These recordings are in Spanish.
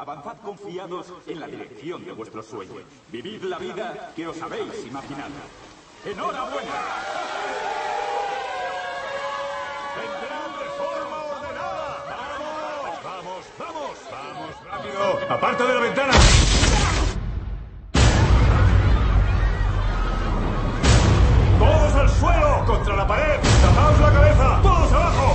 Avanzad confiados en la dirección de vuestros sueños. Vivid la vida que os habéis imaginado. ¡Enhorabuena! ¡Vendrán de forma ordenada! ¡Vamos, rápido! ¡Aparta de la ventana! ¡Todos al suelo! ¡Contra la pared! ¡Tapaos la cabeza! ¡Todos abajo!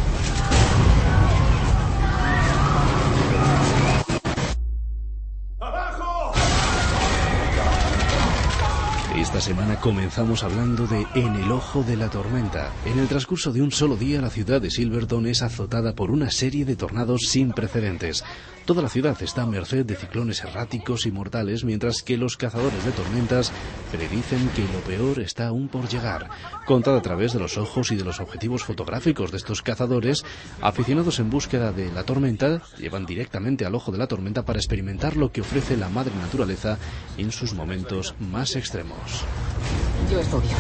Esta semana comenzamos hablando de En el ojo de la tormenta. En el transcurso de un solo día, la ciudad de Silverton es azotada por una serie de tornados sin precedentes. Toda la ciudad está a merced de ciclones erráticos y mortales, mientras que los cazadores de tormentas predicen que lo peor está aún por llegar. Contada a través de los ojos y de los objetivos fotográficos de estos cazadores, aficionados en búsqueda de la tormenta, llevan directamente al ojo de la tormenta para experimentar lo que ofrece la madre naturaleza en sus momentos más extremos. Yo estudio.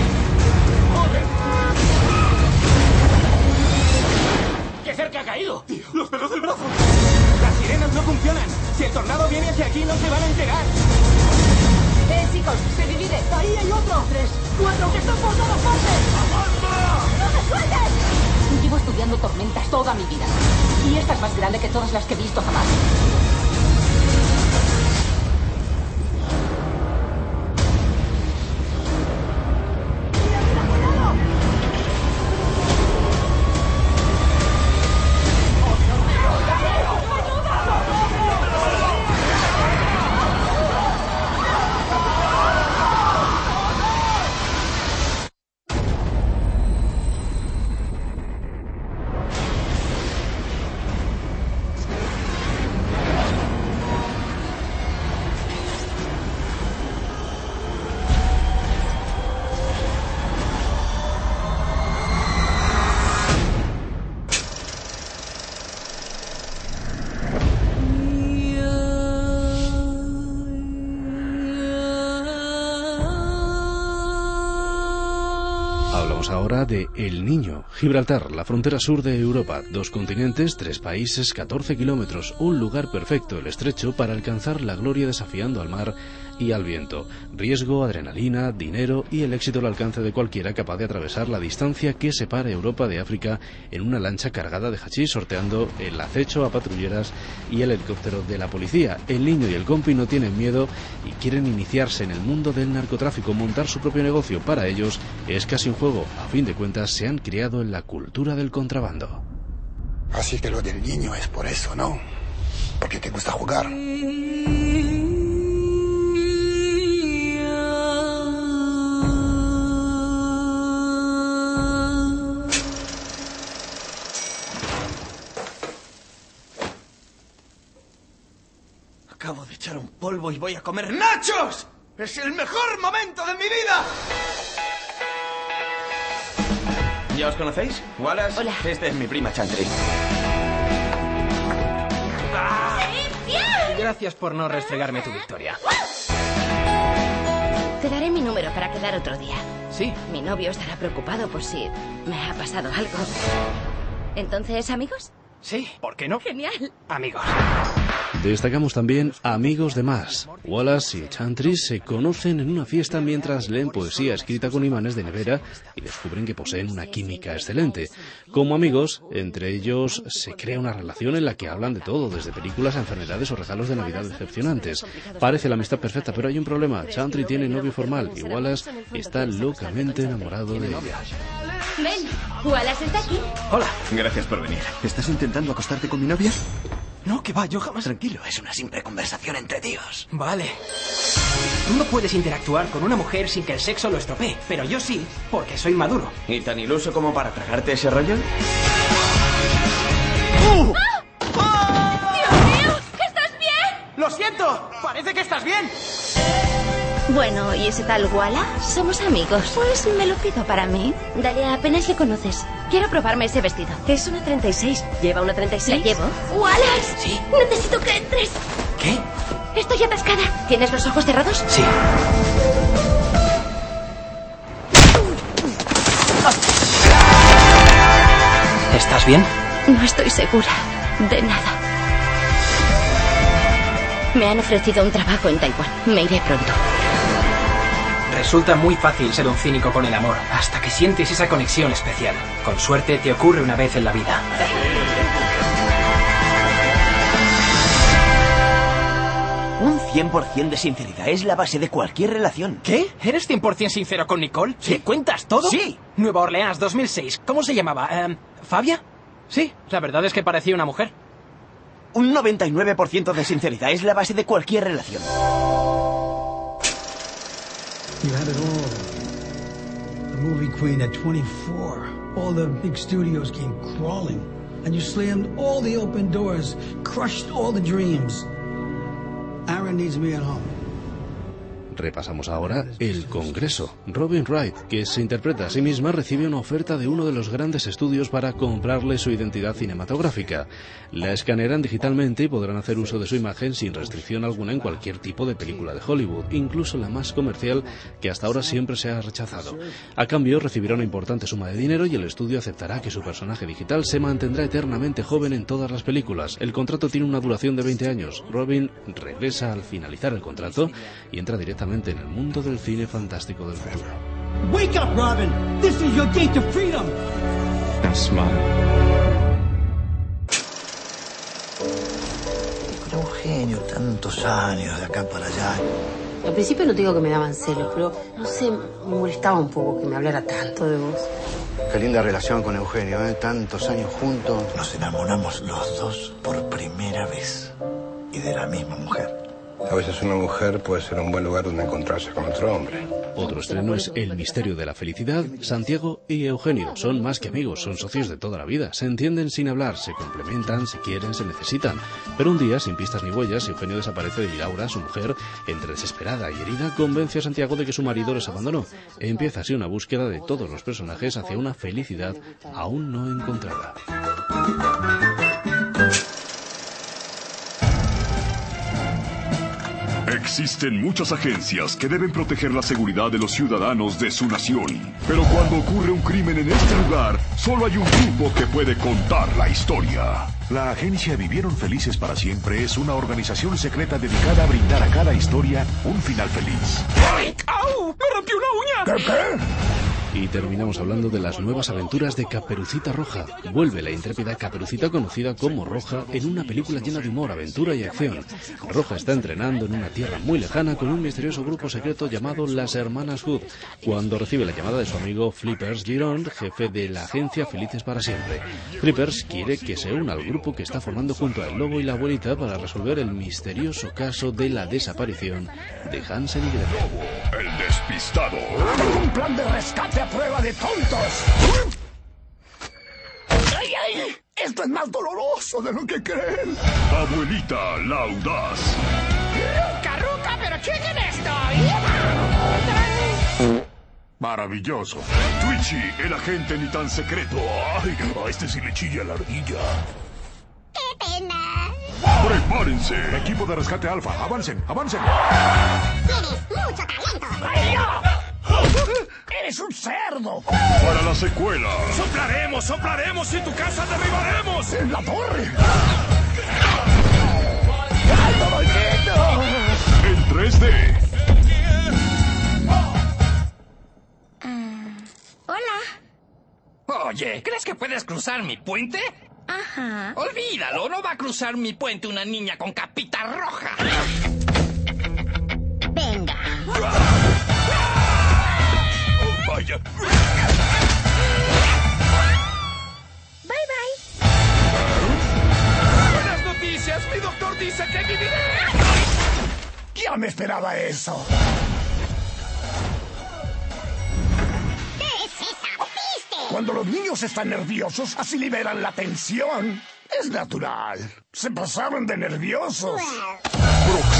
¡Qué cerca ha caído! ¡Tío, los pelos del brazo! ¡Las sirenas no funcionan! ¡Si el tornado viene hacia aquí, no se van a enterar! Chicos, se divide. Ahí hay otro. 3, 4, que están por todas partes. ¡Avanza! ¡No me sueltes! Llevo estudiando tormentas toda mi vida. Y esta es más grande que todas las que he visto jamás. Ahora de El Niño, Gibraltar, la frontera sur de Europa, 2 continentes, 3 países, 14 kilómetros, un lugar perfecto, el estrecho, para alcanzar la gloria desafiando al mar y al viento. Riesgo, adrenalina, dinero y el éxito al alcance de cualquiera capaz de atravesar la distancia que separa Europa de África en una lancha cargada de hachís, sorteando el acecho a patrulleras y el helicóptero de la policía. El niño y el compi no tienen miedo y quieren iniciarse en el mundo del narcotráfico, montar su propio negocio. Para ellos es casi un juego. A fin de cuentas, se han criado en la cultura del contrabando. Así que lo del niño es por eso, ¿no? Porque te gusta jugar. Acabo de echar un polvo y voy a comer nachos. ¡Es el mejor momento de mi vida! ¿Ya os conocéis? Wallace. Hola. Esta es mi prima Chantry. Gracias por no restregarme tu victoria. Te daré mi número para quedar otro día. Sí. Mi novio estará preocupado por si me ha pasado algo. ¿Entonces, amigos? Sí, ¿por qué no? Genial. Amigos. Destacamos también Amigos de Más. Wallace y Chantry se conocen en una fiesta mientras leen poesía escrita con imanes de nevera y descubren que poseen una química excelente. Como amigos, entre ellos se crea una relación en la que hablan de todo, desde películas a enfermedades o regalos de Navidad decepcionantes. Parece la amistad perfecta, pero hay un problema. Chantry tiene novio formal y Wallace está locamente enamorado de ella. Ven, Wallace está aquí. Hola. Gracias por venir. ¿Estás intentando acostarte con mi novia? No, que va, yo jamás... Tranquilo, es una simple conversación entre tíos. Vale. Tú no puedes interactuar con una mujer sin que el sexo lo estropee, pero yo sí, porque soy maduro. ¿Y tan iluso como para tragarte ese rollo? ¡Dios mío! ¿Estás bien? ¡Lo siento! ¡Parece que estás bien! Bueno, ¿y ese tal Wallace? Somos amigos. Pues me lo pido para mí. Dalia, apenas le conoces. Quiero probarme ese vestido. Es una 36. ¿Lleva una 36? ¿La llevo? ¡Wallace! Sí. Necesito que entres. ¿Qué? Estoy atascada. ¿Tienes los ojos cerrados? Sí. ¿Estás bien? No estoy segura de nada. Me han ofrecido un trabajo en Taiwán. Me iré pronto. Resulta muy fácil ser un cínico con el amor, hasta que sientes esa conexión especial. Con suerte te ocurre una vez en la vida. Un 100% de sinceridad es la base de cualquier relación. ¿Qué? ¿Eres 100% sincero con Nicole? ¿Sí? ¿Le cuentas todo? Sí. Nueva Orleans, 2006. ¿Cómo se llamaba? ¿Fabia? Sí, la verdad es que parecía una mujer. Un 99% de sinceridad es la base de cualquier relación. You had it all. The movie queen at 24. All the big studios came crawling. And you slammed all the open doors, crushed all the dreams. Aaron needs me at home. Repasamos ahora El Congreso. Robin Wright, que se interpreta a sí misma, recibe una oferta de uno de los grandes estudios para comprarle su identidad cinematográfica. La escanearán digitalmente y podrán hacer uso de su imagen sin restricción alguna en cualquier tipo de película de Hollywood, incluso la más comercial, que hasta ahora siempre se ha rechazado. A cambio, recibirá una importante suma de dinero y el estudio aceptará que su personaje digital se mantendrá eternamente joven en todas las películas. El contrato tiene una duración de 20 años. Robin regresa al finalizar el contrato y entra directamente en el mundo del cine fantástico del futuro. Wake up, Robin! This is your gate to freedom! Now smile. Era un genio, tantos años de acá para allá. Al principio no te digo que me daban celos, pero no sé, me molestaba un poco que me hablara tanto de vos. Qué linda relación con Eugenio, ¿eh? Tantos años juntos. Nos enamoramos los dos por primera vez. Y de la misma mujer. A veces una mujer puede ser un buen lugar donde encontrarse con otro hombre. Otro estreno es El misterio de la felicidad. Santiago y Eugenio son más que amigos, son socios de toda la vida. Se entienden sin hablar, se complementan, se quieren, se necesitan. Pero un día, sin pistas ni huellas, Eugenio desaparece y Laura, su mujer, entre desesperada y herida, convence a Santiago de que su marido les abandonó. Empieza así una búsqueda de todos los personajes hacia una felicidad aún no encontrada. Existen muchas agencias que deben proteger la seguridad de los ciudadanos de su nación. Pero cuando ocurre un crimen en este lugar, solo hay un grupo que puede contar la historia. La agencia Vivieron Felices para Siempre es una organización secreta dedicada a brindar a cada historia un final feliz. ¡Ay! ¡Au! ¡Me rompió una uña! ¿Qué? Y terminamos hablando de las nuevas aventuras de Caperucita Roja. Vuelve la intrépida Caperucita, conocida como Roja, en una película llena de humor, aventura y acción. Roja está entrenando en una tierra muy lejana con un misterioso grupo secreto llamado las Hermanas Hood, cuando recibe la llamada de su amigo Flippers Giron, jefe de la agencia Felices para Siempre. Flippers quiere que se una al grupo que está formando junto al lobo y la abuelita para resolver el misterioso caso de la desaparición de Hansel y Gretel. El despistado. Un plan de rescate a prueba de tontos. ¡Ay, ay! Esto es más doloroso de lo que creen. Abuelita, la audaz. ¡Ruca, pero chequen esto! Maravilloso. Twitchy, el agente ni tan secreto. Ay, a este sí le chilla la ardilla. ¡Qué pena! ¡Prepárense! Equipo de rescate alfa, avancen, avancen. Tienes mucho talento. ¡Ay, ya! ¡Eres un cerdo! ¡Para la secuela! ¡Soplaremos, soplaremos y tu casa derribaremos! ¡En la torre! ¡Alto, maldito! En 3D. Hola. Oye, ¿crees que puedes cruzar mi puente? Ajá. Olvídalo, no va a cruzar mi puente una niña con capita roja. Venga. Vaya. Bye, bye. Buenas noticias, mi doctor dice que viviré. Ya me esperaba eso. ¿Qué es esa piste? Cuando los niños están nerviosos, así liberan la tensión. Es natural. Se pasaron de nerviosos.